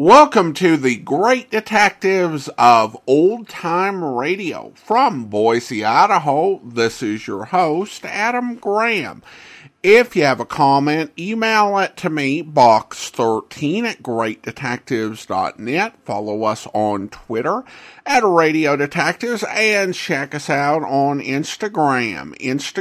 Welcome to the Great Detectives of Old Time Radio. From Boise, Idaho, this is your host, Adam Graham. If you have a comment, email it to me, box13@greatdetectives.net. Follow us on Twitter @Radio Detectives and check us out on Instagram,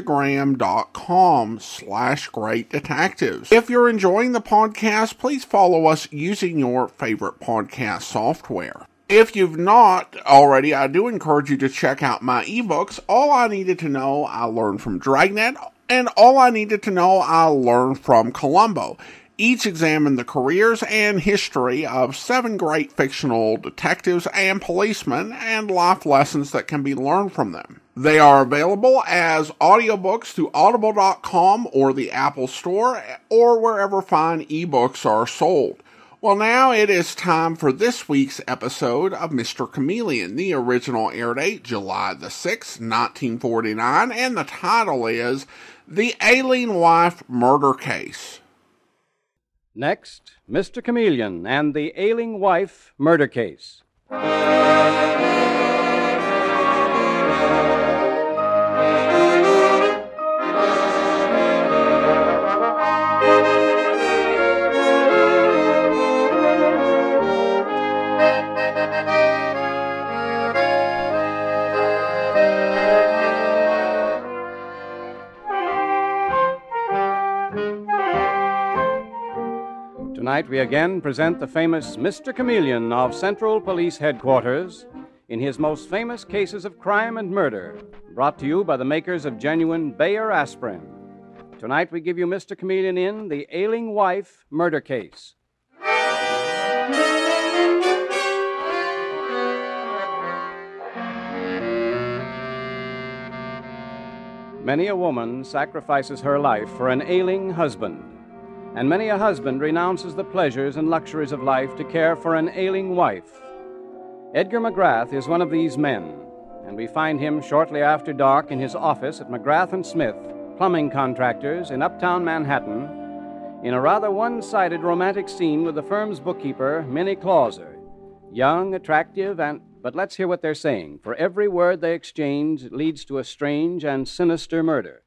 instagram.com/Great Detectives. If you're enjoying the podcast, please follow us using your favorite podcast software. If you've not already, I do encourage you to check out my ebooks, All I Needed to Know I Learned from Dragnet, and All I Needed to Know I Learned from Columbo. Each examine the careers and history of 7 great fictional detectives and policemen and life lessons that can be learned from them. They are available as audiobooks through audible.com or the Apple Store or wherever fine ebooks are sold. Well, now it is time for this week's episode of Mr. Chameleon. The original air date, July the 6th, 1949, and the title is The Ailing Wife Murder Case. Next, Mr. Chameleon and the Ailing Wife Murder Case. Tonight we again present the famous Mr. Chameleon of Central Police Headquarters in his most famous cases of crime and murder, brought to you by the makers of genuine Bayer aspirin. Tonight we give you Mr. Chameleon in The Ailing Wife Murder Case. Many a woman sacrifices her life for an ailing husband. And many a husband renounces the pleasures and luxuries of life to care for an ailing wife. Edgar McGrath is one of these men, and we find him shortly after dark in his office at McGrath & Smith, plumbing contractors in uptown Manhattan, in a rather one-sided romantic scene with the firm's bookkeeper, Minnie Clauser. Young, attractive, but let's hear what they're saying, for every word they exchange leads to a strange and sinister murder.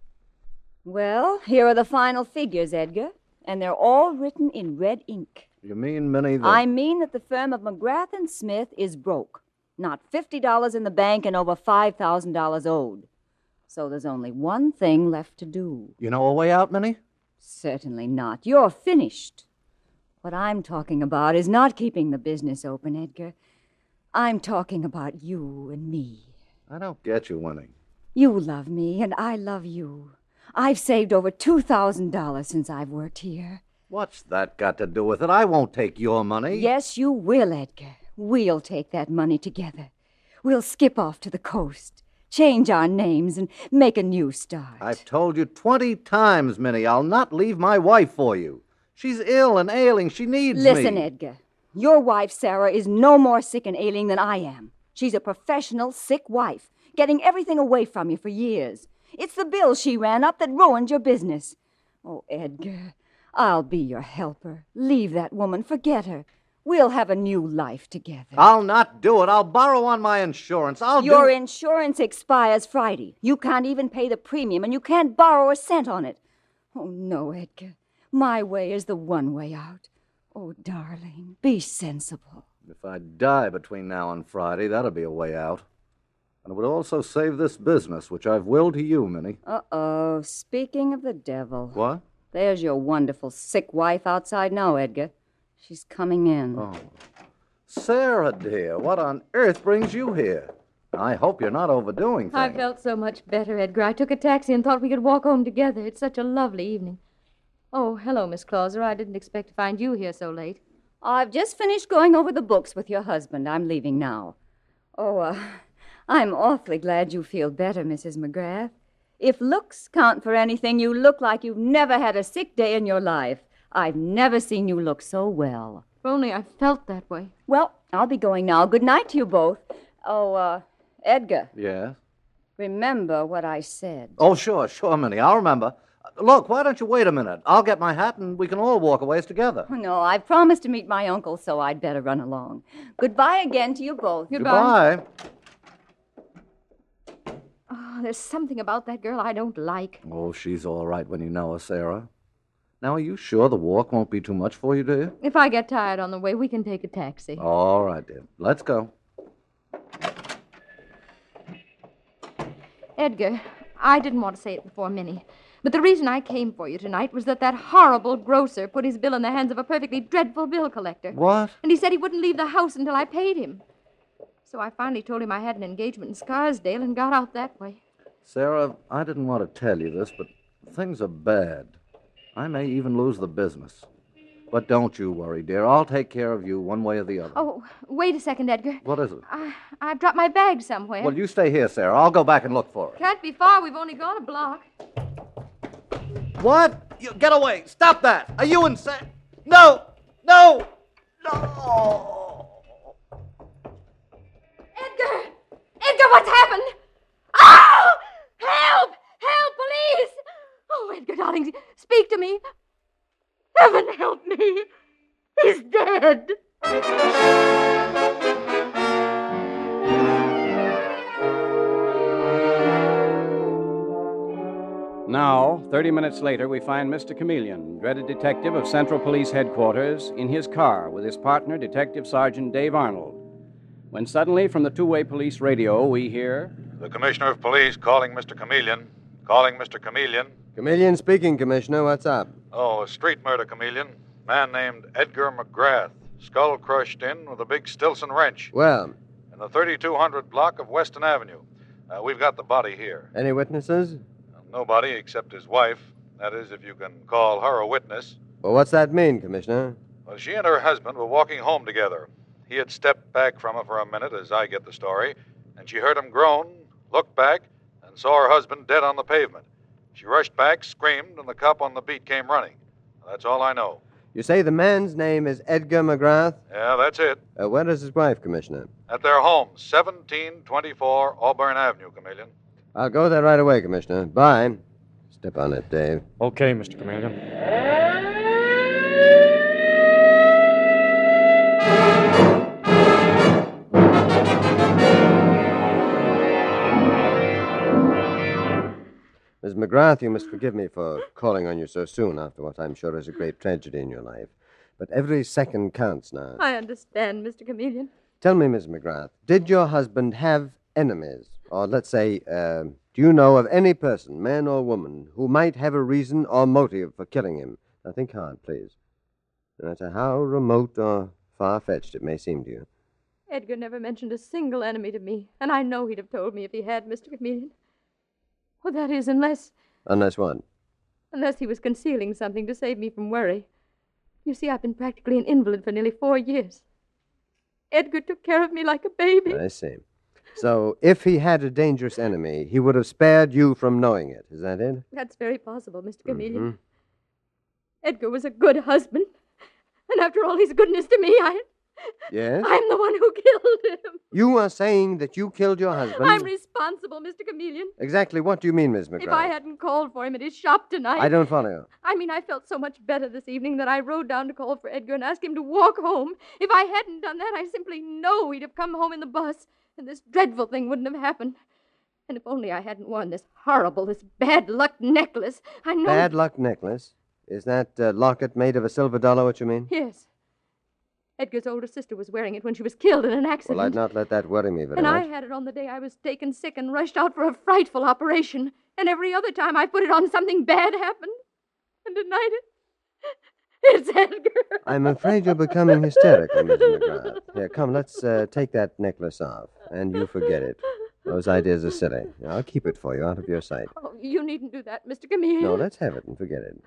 Well, here are the final figures, Edgar, and they're all written in red ink. You mean, Minnie, that... I mean that the firm of McGrath & Smith is broke. Not $50 in the bank and over $5,000 owed. So there's only one thing left to do. You know a way out, Minnie? Certainly not. You're finished. What I'm talking about is not keeping the business open, Edgar. I'm talking about you and me. I don't get you, Winnie. You love me, and I love you. I've saved over $2,000 since I've worked here. What's that got to do with it? I won't take your money. Yes, you will, Edgar. We'll take that money together. We'll skip off to the coast, change our names, and make a new start. I've told you 20 times, Minnie, I'll not leave my wife for you. She's ill and ailing. She needs me. Listen, Edgar. Your wife, Sarah, is no more sick and ailing than I am. She's a professional sick wife, getting everything away from you for years. It's the bill she ran up that ruined your business. Oh, Edgar, I'll be your helper. Leave that woman. Forget her. We'll have a new life together. I'll not do it. I'll borrow on my insurance. Your insurance expires Friday. You can't even pay the premium, and you can't borrow a cent on it. Oh, no, Edgar. My way is the one way out. Oh, darling, be sensible. If I die between now and Friday, that'll be a way out. And it would also save this business, which I've willed to you, Minnie. Uh-oh. Speaking of the devil. What? There's your wonderful sick wife outside now, Edgar. She's coming in. Oh. Sarah, dear, what on earth brings you here? I hope you're not overdoing things. I felt so much better, Edgar. I took a taxi and thought we could walk home together. It's such a lovely evening. Oh, hello, Miss Clauser. I didn't expect to find you here so late. I've just finished going over the books with your husband. I'm leaving now. I'm awfully glad you feel better, Mrs. McGrath. If looks count for anything, you look like you've never had a sick day in your life. I've never seen you look so well. If only I felt that way. Well, I'll be going now. Good night to you both. Edgar. Yes? Remember what I said. Oh, sure, Minnie. I'll remember. Look, why don't you wait a minute? I'll get my hat and we can all walk a ways together. Oh, no, I've promised to meet my uncle, so I'd better run along. Goodbye again to you both. Goodbye. Oh, there's something about that girl I don't like. Oh, she's all right when you know her, Sarah. Now, are you sure the walk won't be too much for you, dear? If I get tired on the way, we can take a taxi. All right, dear. Let's go. Edgar, I didn't want to say it before Minnie, but the reason I came for you tonight was that horrible grocer put his bill in the hands of a perfectly dreadful bill collector. What? And he said he wouldn't leave the house until I paid him. So I finally told him I had an engagement in Scarsdale and got out that way. Sarah, I didn't want to tell you this, but things are bad. I may even lose the business. But don't you worry, dear. I'll take care of you one way or the other. Oh, wait a second, Edgar. What is it? I've dropped my bag somewhere. Well, you stay here, Sarah. I'll go back and look for it. Can't be far. We've only gone a block. What? You, get away. Stop that. Are you insane? No. No. No. Edgar! Edgar, what's happened? Oh! Help! Help, police! Oh, Edgar, darling, speak to me. Heaven help me. He's dead. Now, 30 minutes later, we find Mr. Chameleon, dreaded detective of Central Police Headquarters, in his car with his partner, Detective Sergeant Dave Arnold. When suddenly, from the two-way police radio, we hear... The Commissioner of Police calling Mr. Chameleon. Calling Mr. Chameleon. Chameleon speaking, Commissioner. What's up? Oh, a street murder, Chameleon. Man named Edgar McGrath. Skull crushed in with a big Stilson wrench. Well, In the 3200 block of Weston Avenue. We've got the body here. any witnesses? Nobody except his wife. That is, if you can call her a witness. Well, what's that mean, Commissioner? Well, she and her husband were walking home together. He had stepped back from her for a minute, as I get the story, and she heard him groan, looked back, and saw her husband dead on the pavement. She rushed back, screamed, and the cop on the beat came running. That's all I know. You say the man's name is Edgar McGrath? Yeah, that's it. Where is his wife, Commissioner? At their home, 1724 Auburn Avenue, Chameleon. I'll go there right away, Commissioner. Bye. Step on it, Dave. Okay, Mr. Chameleon. Miss McGrath, you must forgive me for calling on you so soon after what I'm sure is a great tragedy in your life. But every second counts now. I understand, Mr. Chameleon. Tell me, Miss McGrath, did your husband have enemies? Or let's say, do you know of any person, man or woman, who might have a reason or motive for killing him? Now think hard, please. No matter how remote or far-fetched it may seem to you. Edgar never mentioned a single enemy to me, and I know he'd have told me if he had, Mr. Chameleon. Well, that is, unless What? he was concealing something to save me from worry. You see, I've been practically an invalid for nearly 4 years. Edgar took care of me like a baby. I see. So, if he had a dangerous enemy, he would have spared you from knowing it. Is that it? That's very possible, Mr. Chameleon. Edgar was a good husband. And after all his goodness to me, Yes? I'm the one who killed him. You are saying that you killed your husband? I'm responsible, Mr. Chameleon. Exactly what do you mean, Miss McGrath? If I hadn't called for him at his shop tonight... I don't follow you. I mean, I felt so much better this evening that I rode down to call for Edgar and ask him to walk home. If I hadn't done that, I simply know he'd have come home in the bus, and this dreadful thing wouldn't have happened. And if only I hadn't worn this bad luck necklace, I know... Bad luck necklace? Is that locket made of a silver dollar, what you mean? Yes. Edgar's older sister was wearing it when she was killed in an accident. Well, I'd not let that worry me very and much. I had it on the day I was taken sick and rushed out for a frightful operation. And every other time I put it on, something bad happened. And tonight, it's Edgar. I'm afraid you're becoming hysterical, Miss McGrath. Here, come, let's take that necklace off. And you forget it. Those ideas are silly. I'll keep it for you, out of your sight. Oh, you needn't do that, Mr. Chameleon. No, let's have it and forget it.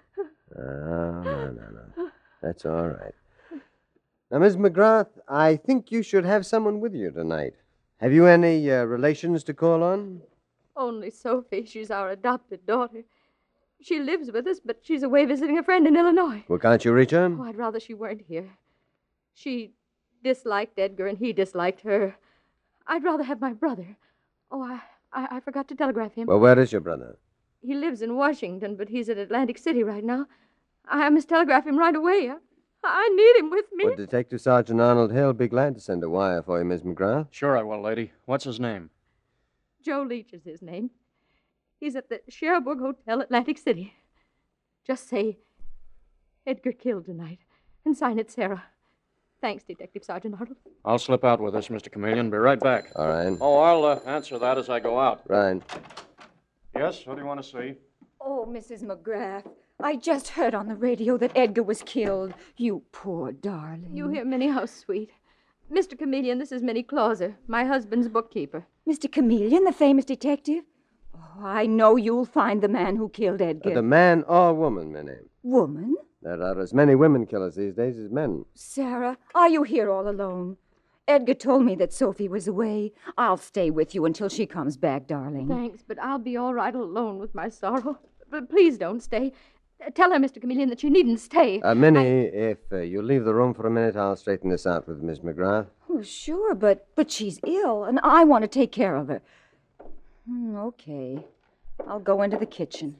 No. That's all right. Now, Miss McGrath, I think you should have someone with you tonight. Have you any relations to call on? Only Sophie. She's our adopted daughter. She lives with us, but she's away visiting a friend in Illinois. Well, can't you reach her? Oh, I'd rather she weren't here. She disliked Edgar, and he disliked her. I'd rather have my brother. Oh, I forgot to telegraph him. Well, where is your brother? He lives in Washington, but he's at Atlantic City right now. I must telegraph him right away. I need him with me. Well, Detective Sergeant Arnold Hill be glad to send a wire for you, Miss McGrath. Sure I will, lady. What's his name? Joe Leach is his name. He's at the Cherbourg Hotel, Atlantic City. Just say, Edgar killed tonight, and sign it Sarah. Thanks, Detective Sergeant Arnold. I'll slip out with this, Mr. Chameleon. Be right back. All right. Oh, I'll answer that as I go out. Right. Yes, what do you want to see? Oh, Mrs. McGrath, I just heard on the radio that Edgar was killed. You poor darling. You hear, Minnie? How sweet. Mr. Chameleon, this is Minnie Clauser, my husband's bookkeeper. Mr. Chameleon, the famous detective? Oh, I know you'll find the man who killed Edgar. The man or woman, Minnie? Woman? There are as many women killers these days as men. Sarah, are you here all alone? Edgar told me that Sophie was away. I'll stay with you until she comes back, darling. Thanks, but I'll be all right alone with my sorrow. But please don't stay. Tell her, Mr. Chameleon, that she needn't stay. Minnie, if you leave the room for a minute, I'll straighten this out with Miss McGrath. Oh, sure, but she's ill, and I want to take care of her. Okay. I'll go into the kitchen.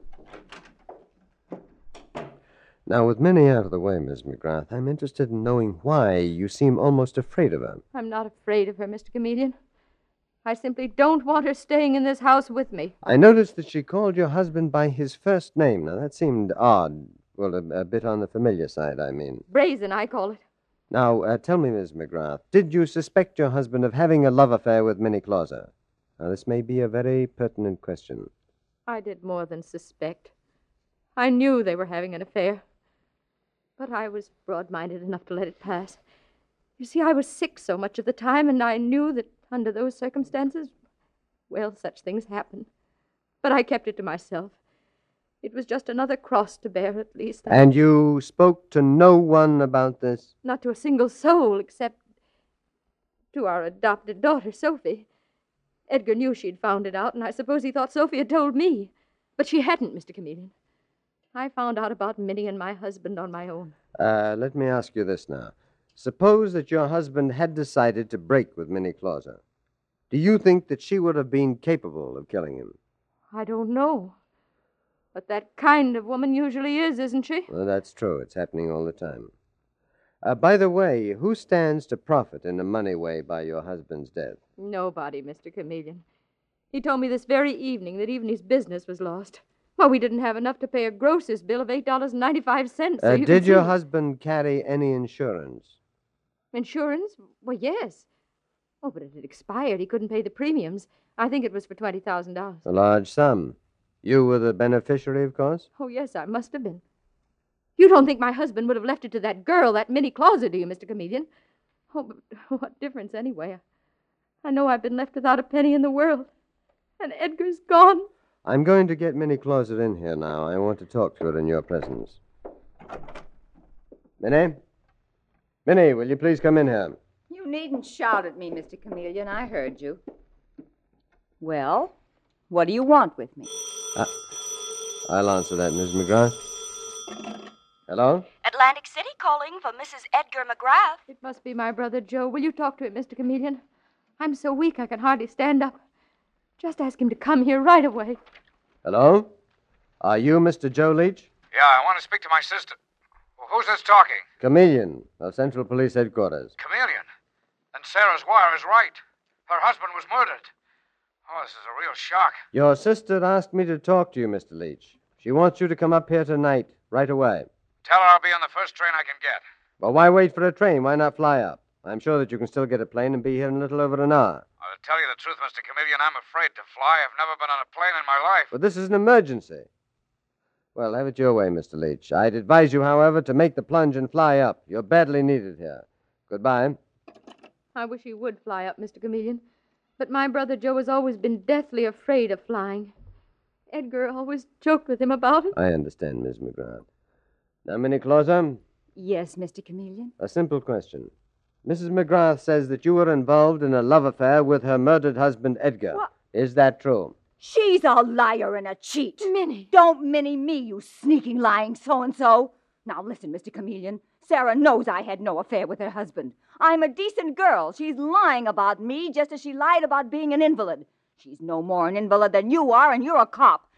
Now, with Minnie out of the way, Miss McGrath, I'm interested in knowing why you seem almost afraid of her. I'm not afraid of her, Mr. Chameleon. I simply don't want her staying in this house with me. I noticed that she called your husband by his first name. Now, that seemed odd. Well, a bit on the familiar side, I mean. Brazen, I call it. Now, tell me, Miss McGrath, did you suspect your husband of having a love affair with Minnie Clauser? Now, this may be a very pertinent question. I did more than suspect. I knew they were having an affair. But I was broad-minded enough to let it pass. You see, I was sick so much of the time, and I knew that under those circumstances, well, such things happen. But I kept it to myself. It was just another cross to bear, at least. And you spoke to no one about this? Not to a single soul, except to our adopted daughter, Sophie. Edgar knew she'd found it out, and I suppose he thought Sophie had told me. But she hadn't, Mr. Chameleon. I found out about Minnie and my husband on my own. Let me ask you this now. Suppose that your husband had decided to break with Minnie Clauser. Do you think that she would have been capable of killing him? I don't know. But that kind of woman usually is, isn't she? Well, that's true. It's happening all the time. By the way, who stands to profit in a money way by your husband's death? Nobody, Mr. Chameleon. He told me this very evening that even his business was lost. Well, we didn't have enough to pay a grocer's bill of $8.95. So did your husband carry any insurance? Insurance? Well, yes. Oh, but it had expired. He couldn't pay the premiums. I think it was for $20,000. A large sum. You were the beneficiary, of course? Oh, yes, I must have been. You don't think my husband would have left it to that girl, that Minnie Clauser, do you, Mr. Chameleon? Oh, but what difference anyway? I know I've been left without a penny in the world. And Edgar's gone. I'm going to get Minnie Clauser in here now. I want to talk to her in your presence. Minnie? Minnie, will you please come in here? You needn't shout at me, Mr. Chameleon. I heard you. Well, what do you want with me? I'll answer that, Miss McGrath. Hello? Atlantic City calling for Mrs. Edgar McGrath. It must be my brother Joe. Will you talk to him, Mr. Chameleon? I'm so weak I can hardly stand up. Just ask him to come here right away. Hello? Are you Mr. Joe Leach? Yeah, I want to speak to my sister. Well, who's this talking? Chameleon of Central Police Headquarters. Chameleon? Then Sarah's wire is right. Her husband was murdered. Oh, this is a real shock. Your sister asked me to talk to you, Mr. Leach. She wants you to come up here tonight, right away. Tell her I'll be on the first train I can get. Well, why wait for a train? Why not fly up? I'm sure that you can still get a plane and be here in a little over an hour. Well, to tell you the truth, Mr. Chameleon, I'm afraid to fly. I've never been on a plane in my life. But this is an emergency. Well, have it your way, Mr. Leach. I'd advise you, however, to make the plunge and fly up. You're badly needed here. Goodbye. I wish he would fly up, Mr. Chameleon. But my brother Joe has always been deathly afraid of flying. Edgar always joked with him about it. I understand, Miss McGrath. Now, Minnie Clauser? Yes, Mr. Chameleon? A simple question. Mrs. McGrath says that you were involved in a love affair with her murdered husband, Edgar. What? Is that true? She's a liar and a cheat. Minnie. Don't Minnie me, you sneaking, lying so-and-so. Now, listen, Mr. Chameleon. Sarah knows I had no affair with her husband. I'm a decent girl. She's lying about me just as she lied about being an invalid. She's no more an invalid than you are, and you're a cop.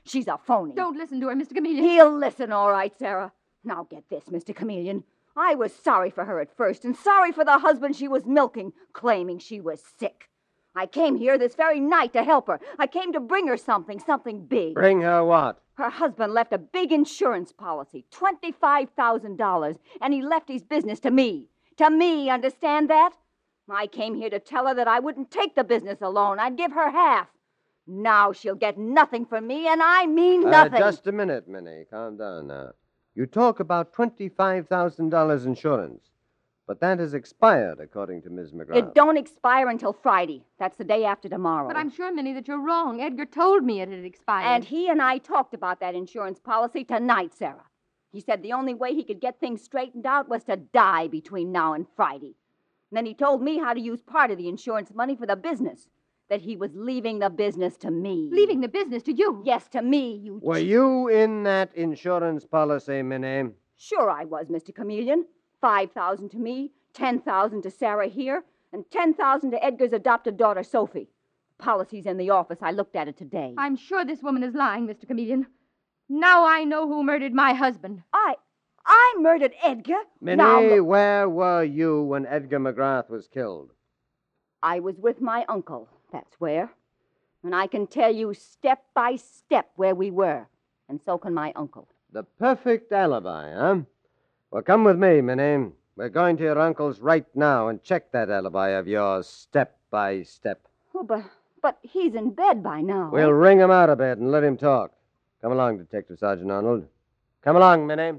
She's a phony. Don't listen to her, Mr. Chameleon. He'll listen, all right, Sarah. Now get this, Mr. Chameleon. I was sorry for her at first, and sorry for the husband she was milking, claiming she was sick. I came here this very night to help her. I came to bring her something big. Bring her what? Her husband left a big insurance policy, $25,000, and he left his business to me. To me, understand that? I came here to tell her that I wouldn't take the business alone. I'd give her half. Now she'll get nothing from me, and I mean nothing. Just a minute, Minnie. Calm down now. You talk about $25,000 insurance, but that has expired, according to Ms. McGrath. It don't expire until Friday. That's the day after tomorrow. But I'm sure, Minnie, that you're wrong. Edgar told me it had expired. And he and I talked about that insurance policy tonight, Sarah. He said the only way he could get things straightened out was to die between now and Friday. And then he told me how to use part of the insurance money for the business. That he was leaving the business to me. Leaving the business to you? Yes, to me, Were you in that insurance policy, Minnie? Sure I was, Mr. Chameleon. $5,000 to me, $10,000 to Sarah here, and $10,000 to Edgar's adopted daughter, Sophie. The policy's in the office. I looked at it today. I'm sure this woman is lying, Mr. Chameleon. Now I know who murdered my husband. I murdered Edgar? Minnie, where were you when Edgar McGrath was killed? I was with my uncle. That's where. And I can tell you step by step where we were. And so can my uncle. The perfect alibi, huh? Well, come with me, Minnie. We're going to your uncle's right now and check that alibi of yours step by step. Oh, but he's in bed by now. We'll wring him out of bed and let him talk. Come along, Detective Sergeant Arnold. Come along, Minnie.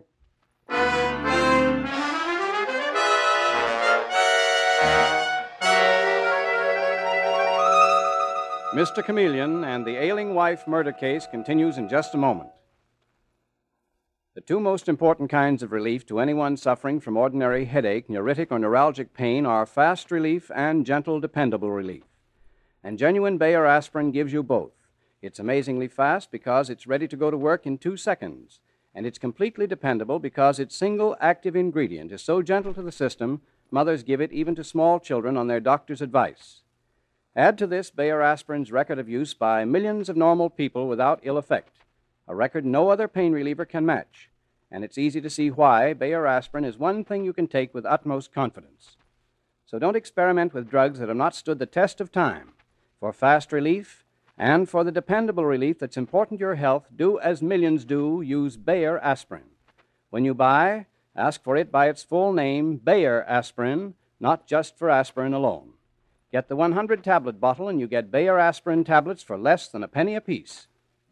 Mr. Chameleon and the ailing wife murder case continues in just a moment. The two most important kinds of relief to anyone suffering from ordinary headache, neuritic, or neuralgic pain are fast relief and gentle, dependable relief. And genuine Bayer aspirin gives you both. It's amazingly fast because it's ready to go to work in 2 seconds. And it's completely dependable because its single active ingredient is so gentle to the system, mothers give it even to small children on their doctor's advice. Add to this Bayer aspirin's record of use by millions of normal people without ill effect, a record no other pain reliever can match. And it's easy to see why Bayer aspirin is one thing you can take with utmost confidence. So don't experiment with drugs that have not stood the test of time. For fast relief and for the dependable relief that's important to your health, do as millions do, use Bayer aspirin. When you buy, ask for it by its full name, Bayer aspirin, not just for aspirin alone. Get the 100-tablet bottle and you get Bayer aspirin tablets for less than a penny apiece.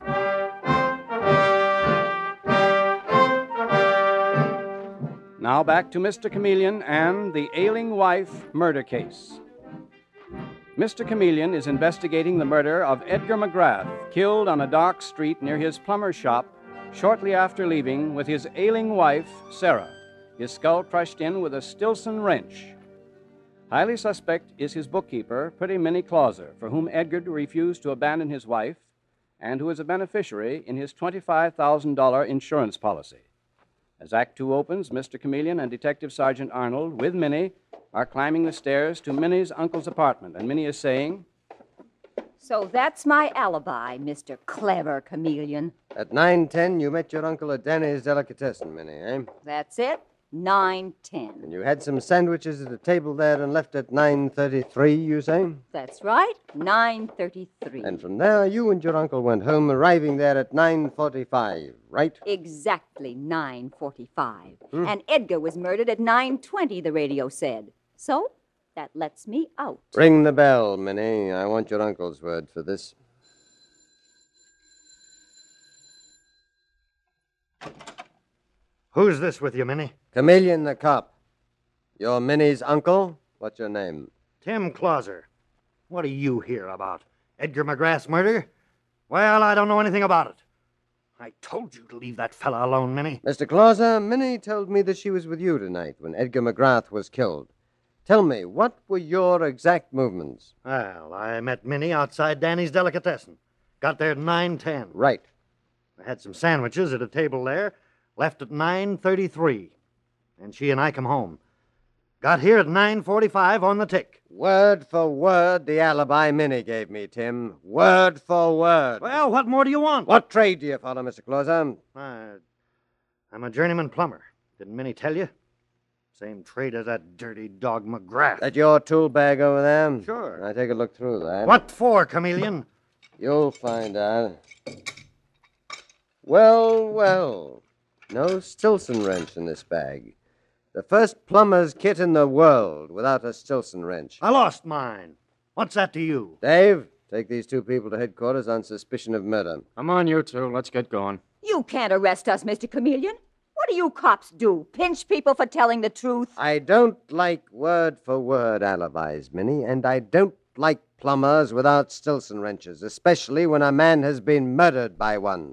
Now back to Mr. Chameleon and the ailing wife murder case. Mr. Chameleon is investigating the murder of Edgar McGrath, killed on a dark street near his plumber's shop shortly after leaving with his ailing wife, Sarah, his skull crushed in with a Stilson wrench. Highly suspect is his bookkeeper, Pretty Minnie Clauser, for whom Edgar refused to abandon his wife and who is a beneficiary in his $25,000 insurance policy. As Act Two opens, Mr. Chameleon and Detective Sergeant Arnold, with Minnie, are climbing the stairs to Minnie's uncle's apartment, and Minnie is saying, So that's my alibi, Mr. Clever Chameleon. At 9:10, you met your uncle at Danny's Delicatessen, Minnie, eh? That's it. 9:10. And you had some sandwiches at a table there and left at 9:33, you say? That's right. 9:33. And from there, you and your uncle went home, arriving there at 9:45, right? Exactly 9:45. And Edgar was murdered at 9:20, the radio said. So, that lets me out. Ring the bell, Minnie. I want your uncle's word for this. Who's this with you, Minnie? Chameleon the cop. You're Minnie's uncle? What's your name? Tim Clauser. What are you here about? Edgar McGrath's murder? Well, I don't know anything about it. I told you to leave that fella alone, Minnie. Mr. Clauser, Minnie told me that she was with you tonight when Edgar McGrath was killed. Tell me, what were your exact movements? Well, I met Minnie outside Danny's Delicatessen. Got there at 9:10. Right. I had some sandwiches at a table there, left at 9:33. And she and I come home. Got here at 9:45 on the tick. Word for word the alibi Minnie gave me, Tim. Word for word. Well, what more do you want? What trade do you follow, Mr. Clauser? I'm a journeyman plumber. Didn't Minnie tell you? Same trade as that dirty dog McGrath. That your tool bag over there? Sure. I take a look through that. What for, chameleon? You'll find out. Well, well. No Stilson wrench in this bag. The first plumber's kit in the world without a Stilson wrench. I lost mine. What's that to you? Dave, take these two people to headquarters on suspicion of murder. Come on, you two. Let's get going. You can't arrest us, Mr. Chameleon. What do you cops do? Pinch people for telling the truth? I don't like word-for-word alibis, Minnie, and I don't like plumbers without Stilson wrenches, especially when a man has been murdered by one.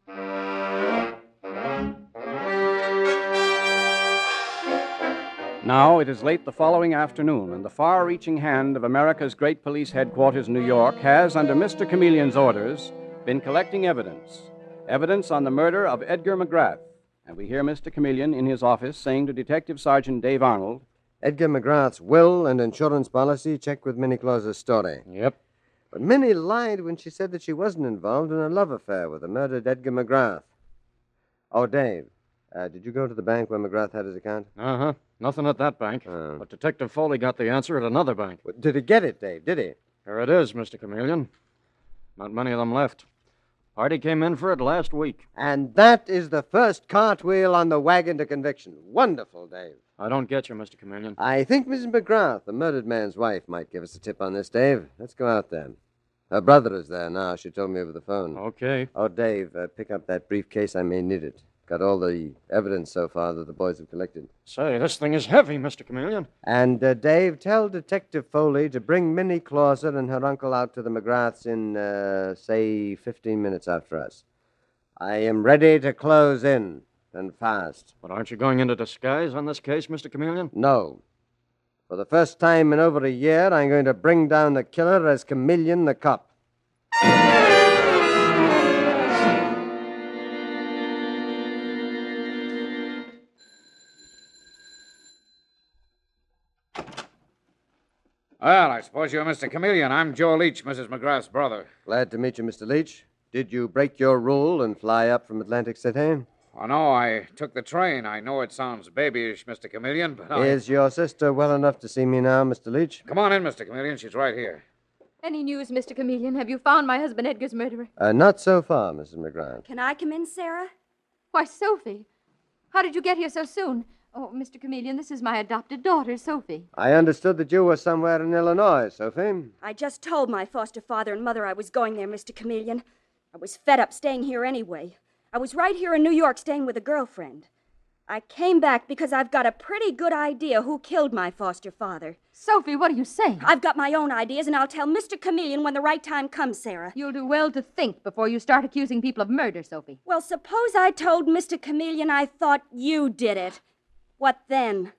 Now it is late the following afternoon, and the far-reaching hand of America's great police headquarters in New York has, under Mr. Chameleon's orders, been collecting evidence on the murder of Edgar McGrath. And we hear Mr. Chameleon in his office saying to Detective Sergeant Dave Arnold, Edgar McGrath's will and insurance policy check with Minnie Clauser's story. Yep. But Minnie lied when she said that she wasn't involved in a love affair with the murdered Edgar McGrath. Oh, Dave, did you go to the bank where McGrath had his account? Uh-huh. Nothing at that bank. But Detective Foley got the answer at another bank. Well, did he get it, Dave? Did he? Here it is, Mr. Chameleon. Not many of them left. Party came in for it last week. And that is the first cartwheel on the wagon to conviction. Wonderful, Dave. I don't get you, Mr. Chameleon. I think Mrs. McGrath, the murdered man's wife, might give us a tip on this, Dave. Let's go out there. Her brother is there now. She told me over the phone. Okay. Oh, Dave, pick up that briefcase. I may need it. Got all the evidence so far that the boys have collected. Say, this thing is heavy, Mr. Chameleon. And, Dave, tell Detective Foley to bring Minnie Clauser and her uncle out to the McGraths in, say, 15 minutes after us. I am ready to close in, and fast. But aren't you going into disguise on this case, Mr. Chameleon? No. For the first time in over a year, I'm going to bring down the killer as Chameleon the cop. Well, I suppose you're Mr. Chameleon. I'm Joe Leach, Mrs. McGrath's brother. Glad to meet you, Mr. Leach. Did you break your rule and fly up from Atlantic City? Oh, no, I took the train. I know it sounds babyish, Mr. Chameleon, but Is your sister well enough to see me now, Mr. Leach? Come on in, Mr. Chameleon. She's right here. Any news, Mr. Chameleon? Have you found my husband Edgar's murderer? Not so far, Mrs. McGrath. Can I come in, Sarah? Why, Sophie. How did you get here so soon? Oh, Mr. Chameleon, this is my adopted daughter, Sophie. I understood that you were somewhere in Illinois, Sophie. I just told my foster father and mother I was going there, Mr. Chameleon. I was fed up staying here anyway. I was right here in New York staying with a girlfriend. I came back because I've got a pretty good idea who killed my foster father. Sophie, what are you saying? I've got my own ideas, and I'll tell Mr. Chameleon when the right time comes, Sarah. You'll do well to think before you start accusing people of murder, Sophie. Well, suppose I told Mr. Chameleon I thought you did it. What then?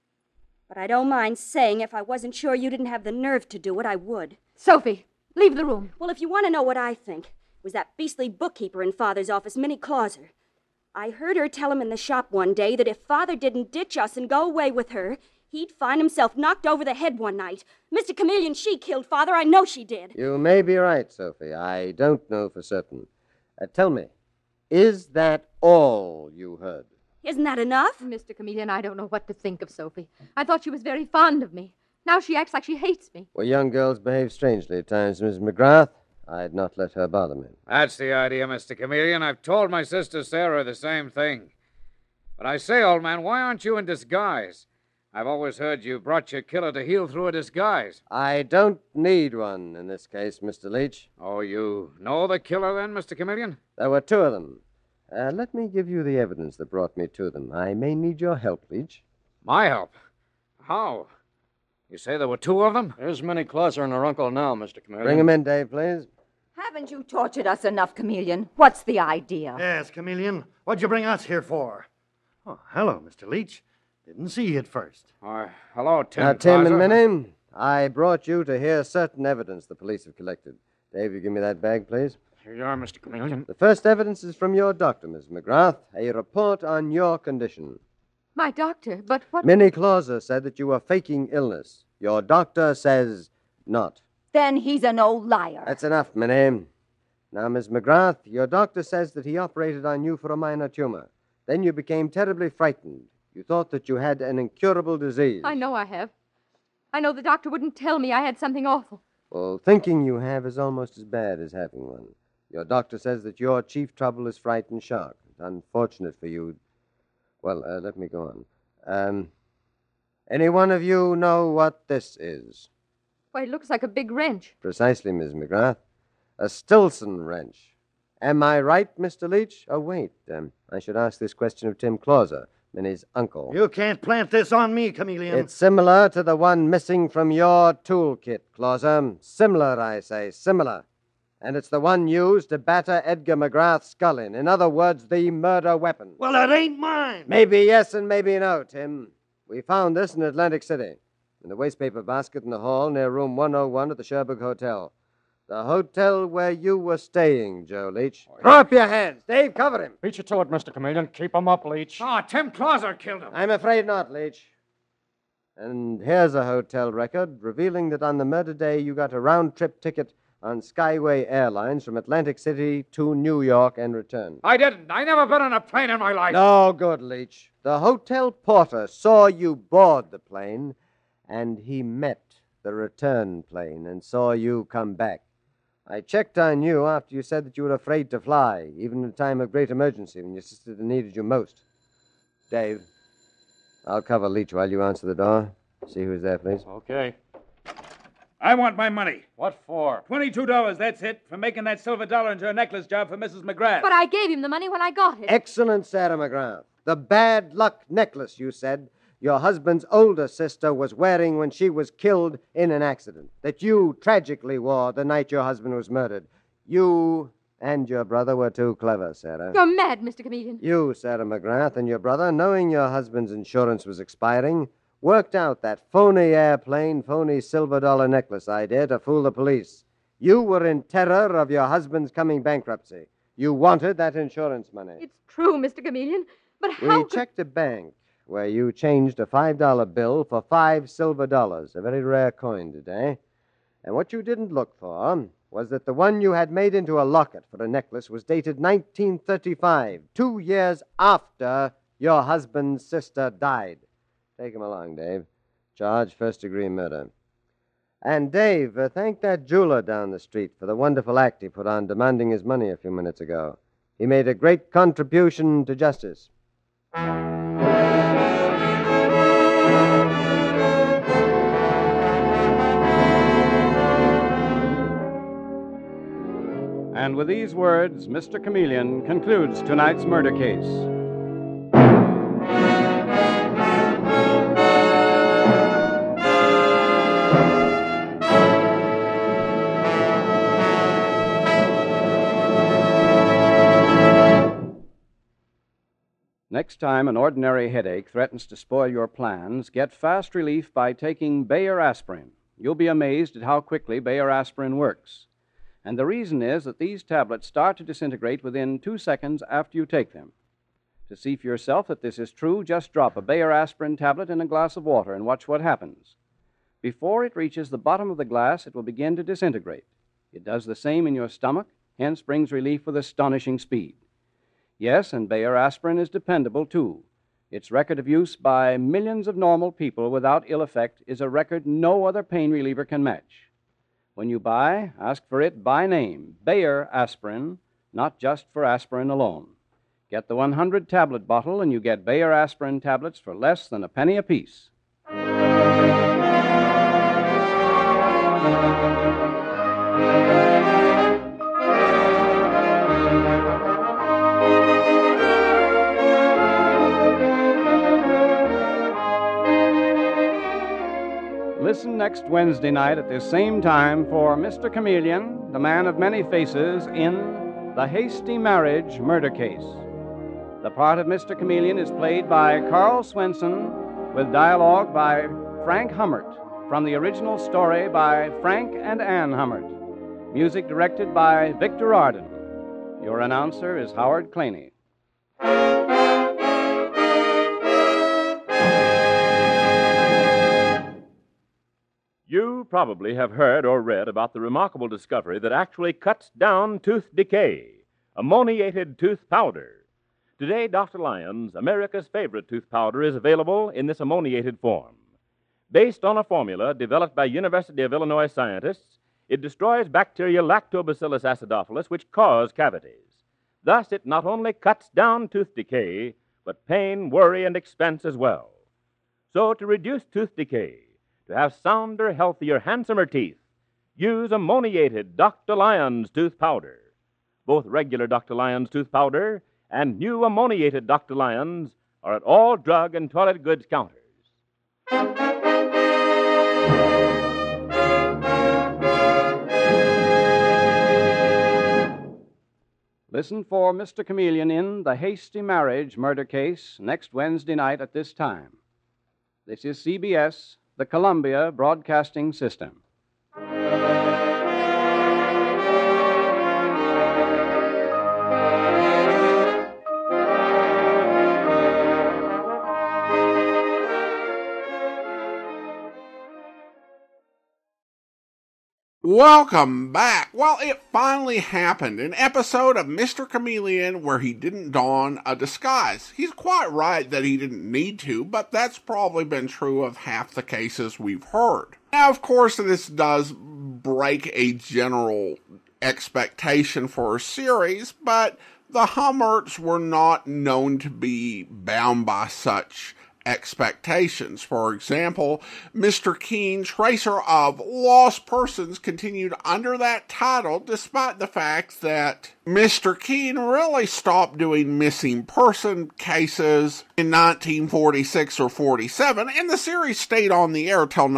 But I don't mind saying if I wasn't sure you didn't have the nerve to do it, I would. Sophie, leave the room. Well, if you want to know what I think, it was that beastly bookkeeper in Father's office, Minnie Clauser. I heard her tell him in the shop one day that if Father didn't ditch us and go away with her, he'd find himself knocked over the head one night. Mr. Chameleon, she killed Father. I know she did. You may be right, Sophie. I don't know for certain. Tell me, is that all you heard? Isn't that enough? Mr. Chameleon, I don't know what to think of Sophie. I thought she was very fond of me. Now she acts like she hates me. Well, young girls behave strangely at times, Miss McGrath. I'd not let her bother me. That's the idea, Mr. Chameleon. I've told my sister Sarah the same thing. But I say, old man, why aren't you in disguise? I've always heard you brought your killer to heel through a disguise. I don't need one in this case, Mr. Leach. Oh, you know the killer then, Mr. Chameleon? There were two of them. Let me give you the evidence that brought me to them. I may need your help, Leach. My help? How? You say there were two of them? There's Minnie Clauser and her uncle now, Mr. Chameleon. Bring them in, Dave, please. Haven't you tortured us enough, Chameleon? What's the idea? Yes, Chameleon. What'd you bring us here for? Oh, hello, Mr. Leach. Didn't see you at first. Hello, Tim. Now, Tim and Clauser. Minnie, I brought you to hear certain evidence the police have collected. Dave, you give me that bag, please. Here you are, Mr. Chameleon. The first evidence is from your doctor, Miss McGrath. A report on your condition. My doctor, but what... Minnie Clauser said that you were faking illness. Your doctor says not. Then he's an old liar. That's enough, Minnie. Now, Miss McGrath, your doctor says that he operated on you for a minor tumor. Then you became terribly frightened. You thought that you had an incurable disease. I know I have. I know the doctor wouldn't tell me I had something awful. Well, thinking you have is almost as bad as having one. Your doctor says that your chief trouble is fright and shock. It's unfortunate for you. Well, let me go on. Any one of you know what this is? Why, it looks like a big wrench. Precisely, Miss McGrath. A Stilson wrench. Am I right, Mr. Leach? Oh, wait. I should ask this question of Tim Clauser, Minnie's uncle. You can't plant this on me, Chameleon. It's similar to the one missing from your toolkit, Clauser. Similar, I say, similar. And it's the one used to batter Edgar McGrath's skull in. In other words, the murder weapon. Well, it ain't mine. Maybe yes and maybe no, Tim. We found this in Atlantic City, in the wastepaper basket in the hall near room 101 at the Sherbrooke Hotel. The hotel where you were staying, Joe Leach. Throw up your hands. Dave, cover him. Beat you to it, Mr. Chameleon. Keep him up, Leach. Oh, Tim Clauser killed him. I'm afraid not, Leach. And here's a hotel record revealing that on the murder day you got a round-trip ticket on Skyway Airlines from Atlantic City to New York and returned. I didn't. I never been on a plane in my life. No good, Leach. The hotel porter saw you board the plane, and he met the return plane and saw you come back. I checked on you after you said that you were afraid to fly, even in a time of great emergency when your sister needed you most. Dave, I'll cover Leach while you answer the door. See who's there, please. Okay. I want my money. What for? $22, that's it, for making that silver dollar into a necklace job for Mrs. McGrath. But I gave him the money when I got it. Excellent, Sarah McGrath. The bad luck necklace, you said, your husband's older sister was wearing when she was killed in an accident, that you tragically wore the night your husband was murdered. You and your brother were too clever, Sarah. You're mad, Mr. Comedian. You, Sarah McGrath, and your brother, knowing your husband's insurance was expiring, worked out that phony airplane, phony silver dollar necklace idea to fool the police. You were in terror of your husband's coming bankruptcy. You wanted that insurance money. It's true, Mr. Chameleon, but how We checked a bank where you changed a $5 bill for 5 silver dollars, a very rare coin today. And what you didn't look for was that the one you had made into a locket for a necklace was dated 1935, 2 years after your husband's sister died. Take him along, Dave. Charge first-degree murder. And Dave, thank that jeweler down the street for the wonderful act he put on demanding his money a few minutes ago. He made a great contribution to justice. And with these words, Mr. Chameleon concludes tonight's murder case. Next time an ordinary headache threatens to spoil your plans, get fast relief by taking Bayer aspirin. You'll be amazed at how quickly Bayer aspirin works. And the reason is that these tablets start to disintegrate within 2 seconds after you take them. To see for yourself that this is true, just drop a Bayer aspirin tablet in a glass of water and watch what happens. Before it reaches the bottom of the glass, it will begin to disintegrate. It does the same in your stomach, hence brings relief with astonishing speed. Yes, and Bayer aspirin is dependable, too. Its record of use by millions of normal people without ill effect is a record no other pain reliever can match. When you buy, ask for it by name, Bayer aspirin, not just for aspirin alone. Get the 100-tablet bottle, and you get Bayer aspirin tablets for less than a penny apiece. Listen next Wednesday night at this same time for Mr. Chameleon, the man of many faces, in The Hasty Marriage Murder Case. The part of Mr. Chameleon is played by Carl Swenson, with dialogue by Frank Hummert, from the original story by Frank and Ann Hummert. Music directed by Victor Arden. Your announcer is Howard Claney. You probably have heard or read about the remarkable discovery that actually cuts down tooth decay, ammoniated tooth powder. Today, Dr. Lyons, America's favorite tooth powder, is available in this ammoniated form. Based on a formula developed by University of Illinois scientists, it destroys bacteria Lactobacillus acidophilus, which cause cavities. Thus, it not only cuts down tooth decay, but pain, worry, and expense as well. So, to reduce tooth decay, to have sounder, healthier, handsomer teeth, use ammoniated Dr. Lyons tooth powder. Both regular Dr. Lyons tooth powder and new ammoniated Dr. Lyons are at all drug and toilet goods counters. Listen for Mr. Chameleon in The Hasty Marriage Murder Case next Wednesday night at this time. This is CBS, the Columbia Broadcasting System. Welcome back. Well, it finally happened. An episode of Mr. Chameleon where he didn't don a disguise. He's quite right that he didn't need to, but that's probably been true of half the cases we've heard. Now, of course, this does break a general expectation for a series, but the Hummerts were not known to be bound by such expectations. For example, Mr. Keen, Tracer of Lost Persons, continued under that title despite the fact that Mr. Keen really stopped doing missing person cases in 1946 or 47, and the series stayed on the air till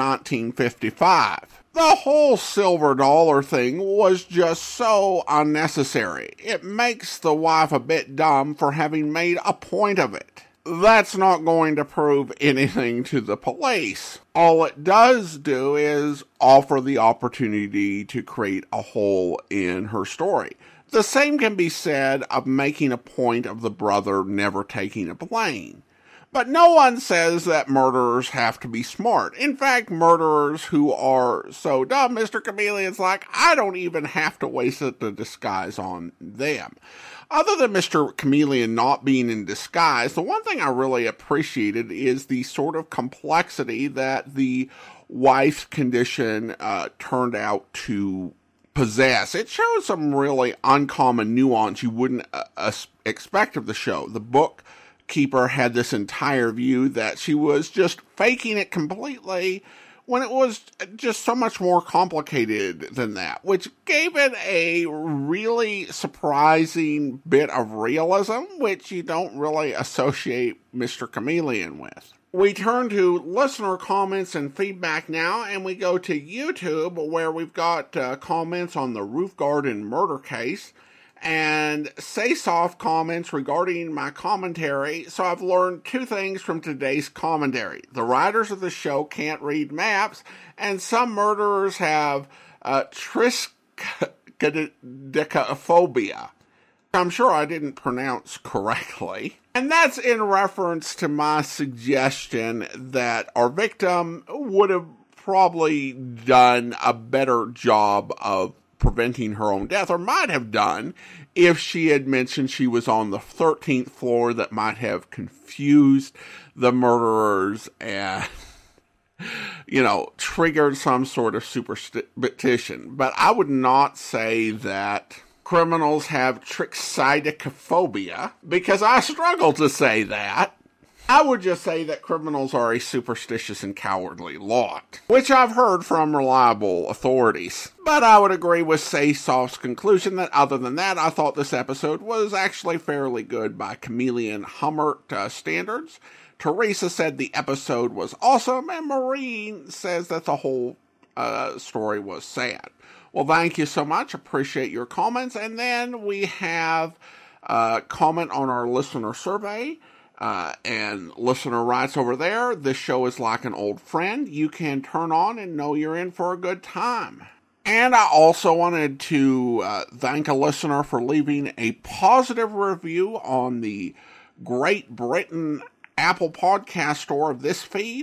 1955. The whole silver dollar thing was just so unnecessary. It makes the wife a bit dumb for having made a point of it. That's not going to prove anything to the police. All it does do is offer the opportunity to create a hole in her story. The same can be said of making a point of the brother never taking a blame. But no one says that murderers have to be smart. In fact, murderers who are so dumb, Mr. Chameleon's like, I don't even have to waste the disguise on them. Other than Mr. Chameleon not being in disguise, the one thing I really appreciated is the sort of complexity that the wife's condition turned out to possess. It shows some really uncommon nuance you wouldn't expect of the show. The bookkeeper had this entire view that she was just faking it completely, when it was just so much more complicated than that, which gave it a really surprising bit of realism, which you don't really associate Mr. Chameleon with. We turn to listener comments and feedback now, and we go to YouTube, where we've got comments on the Roof Garden murder case, and say-soft comments regarding my commentary. So I've learned two things from today's commentary. The writers of the show can't read maps, and some murderers have triskaidekaphobia. I'm sure I didn't pronounce correctly. And that's in reference to my suggestion that our victim would have probably done a better job of preventing her own death, or might have done, if she had mentioned she was on the 13th floor. That might have confused the murderers and, triggered some sort of superstition. But I would not say that criminals have triskaidekaphobia, because I struggle to say that. I would just say that criminals are a superstitious and cowardly lot, which I've heard from reliable authorities. But I would agree with Say-Soft's conclusion that other than that, I thought this episode was actually fairly good by Chameleon Hummert standards. Teresa said the episode was awesome, and Maureen says that the whole story was sad. Well, thank you so much. Appreciate your comments. And then we have a comment on our listener survey. And listener writes over there, this show is like an old friend. You can turn on and know you're in for a good time. And I also wanted to thank a listener for leaving a positive review on the Great Britain Apple Podcast Store of this feed,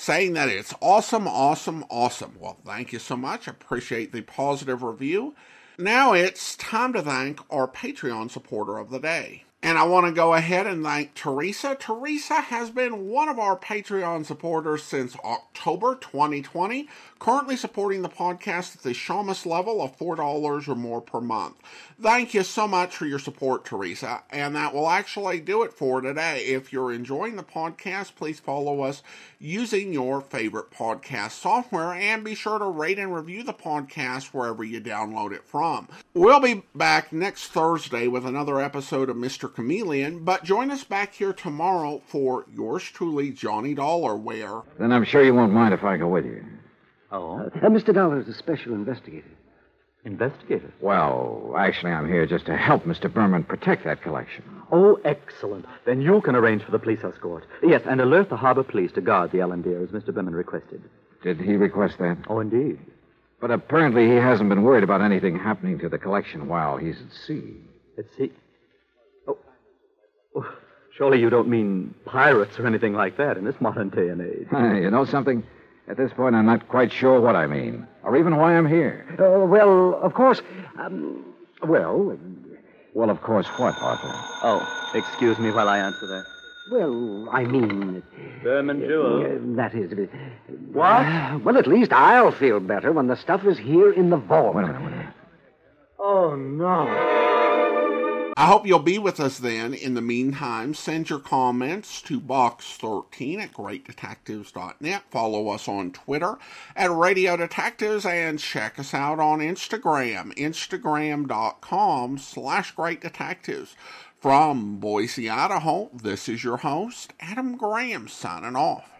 saying that it's awesome, awesome, awesome. Well, thank you so much. I appreciate the positive review. Now it's time to thank our Patreon supporter of the day. And I want to go ahead and thank Teresa. Teresa has been one of our Patreon supporters since October 2020, currently supporting the podcast at the Shamus level of $4 or more per month. Thank you so much for your support, Teresa. And that will actually do it for today. If you're enjoying the podcast, please follow us using your favorite podcast software, and be sure to rate and review the podcast wherever you download it from. We'll be back next Thursday with another episode of Mr. Chameleon, but join us back here tomorrow for yours truly, Johnny Dollar, where... Then I'm sure you won't mind if I go with you. Oh? Mr. Dollar is a special investigator. Investigator? Well, actually, I'm here just to help Mr. Berman protect that collection. Oh, excellent. Then you can arrange for the police escort. Yes, and alert the harbor police to guard the Ellendeer, as Mr. Berman requested. Did he request that? Oh, indeed. But apparently he hasn't been worried about anything happening to the collection while he's at sea. At sea? Oh, surely you don't mean pirates or anything like that in this modern day and age. You know something? At this point, I'm not quite sure what I mean, or even why I'm here. Well, of course, well, of course what, Arthur? Oh, excuse me while I answer that. Well, I mean... Berman Jewel. That is... What? Well, at least I'll feel better when the stuff is here in the vault. Wait a minute. Oh, no. I hope you'll be with us then. In the meantime, send your comments to box13 at greatdetectives.net. Follow us on Twitter at Radio Detectives, and check us out on Instagram, instagram.com/greatdetectives. From Boise, Idaho, this is your host, Adam Graham, signing off.